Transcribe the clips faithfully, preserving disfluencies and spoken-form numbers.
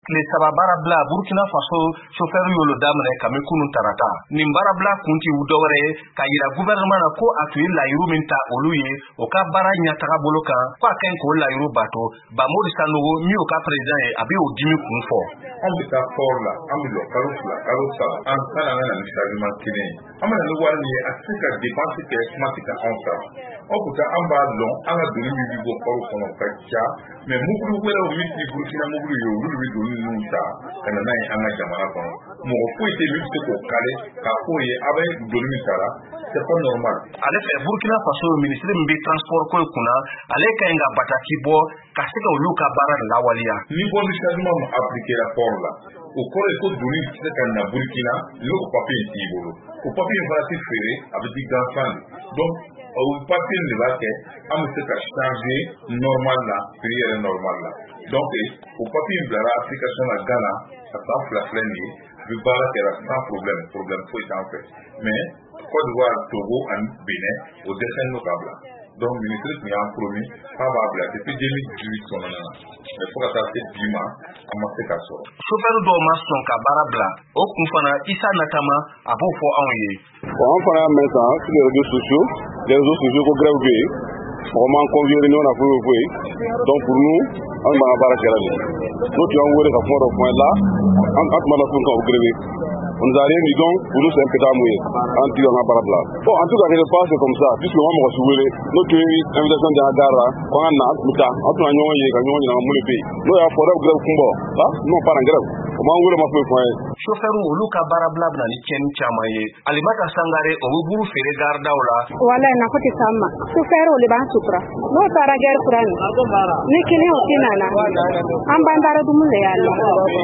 Tile saba baarabila Burkina Faso chauffeur y'olo daminɛ kami kunun tarata. Nin baarabila kun ti dɔwɛrɛ ye ka yira gouvernement na ko a tun ye layiru min ta olu ye o ka baara ɲɛtaga bolo kan ko a kaɲi k'o layiru bato. Bamori Sanogo min y'o ka président ye a bɛ o dimi kun fɔ. An bɛ taa port la an bɛ jɔ kalo fila kalo saba an kana na ni chargement kelen ye. An bɛna ni wari min ye a tɛ se ka dépense kɛ kuma tɛ ka anw sara. O kuta an b'a dɔn an ka doni min bɛ bɔ port kɔnɔ ka ca mais mobili wɛrɛw min ti Burkina mobili ye olu bɛ doni ninnu ta ka na n'a ye an ka jamana kɔnɔ. Mɔgɔ foyi tɛ min bɛ se k'o kale k'a fɔ ye a bɛ doni min sara c'est pas normal. Ale fɛ Burkina Faso ministre min bɛ transport ko kunna ale ka ɲi ka bataki bɔ ka se ka olu ka baara lawaleya. Ni bɔ ni chargement ma appliquer la port la o kɔrɔ ye ko doni tɛ se ka na Burkina n'o papier in t'i bolo. O papier in fana tɛ feere a bɛ di gansan de. Donc o papier de b'a kɛ an bɛ se ka charger normal la prix yɛrɛ normal la. Donc o papier in bilara application na Ghana ka taa fila filɛ nin ye a bɛ baara kɛra sans problème problème foyi t'an fɛ mais Côte d'Ivoire, Togo ani Benin o dɛsɛlen don k'a bila. Donc ministre tun y'an promis k'a b'a bila depuis deux mille dix-huit kɔnɔna na mais fo ka taa se bi ma an ma se ka sɔrɔ. Chauffeur dɔw ma sɔn ka baara bila o kun fana Isa Natama a b'o fɔ anw ye. Bon an fana y'a mɛn san sur les réseaux sociaux les réseaux sociaux ko grève bɛ yen mɔgɔ m'an convié réunion na foyi foyi donc pour nous an b'an ka baara kɛra de n'o tun y'an wele ka kuma dɔ fɔ an ye là an tun b'a la fo ka o grève. On nous a rien dit donc, pour nous c'est un peu d'amouille. En tout cas, on a pas de place. Bon, en tout cas, quelque part c'est comme ça. Puisque moi, je suis notre invitation de la Dara, quand on a, nous avons, on a eu, quand on a eu dans le pays. Nous avons fait un grève combat. Là, nous on part en grève. Comment on veut le faire pour chauffeur olu ka baarabila bɛna ni cɛni caman ye. Alimata Sangare o bɛ buru feere gardaw la. Wala nafa tɛ s'an ma. Chauffeur olu b'an sutura. N'o taara gɛri kura ni. Ni client o tɛ nana. An b'an daara dumuni de y'a la.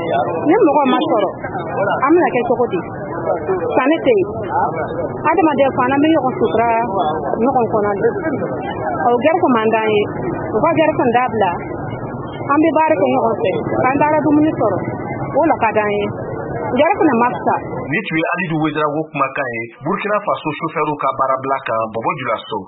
Ni mɔgɔ ma sɔrɔ an bɛna kɛ cogo di? Sanni tɛ yen. Adamaden fana bɛ ɲɔgɔn sutura ɲɔgɔn kɔnɔ. O gɛri kun man d'an ye. U ka gɛri kun dabila. An bɛ baara kɛ ɲɔgɔn fɛ. K'an daara dumuni sɔrɔ. O la ka d'an ye. Gɛri kun ma fisa. Ni tun ye Alidu Ouedraogo kumakan ye Burkina Faso chauffeur ka baarabila kan Bobo Dioulasso.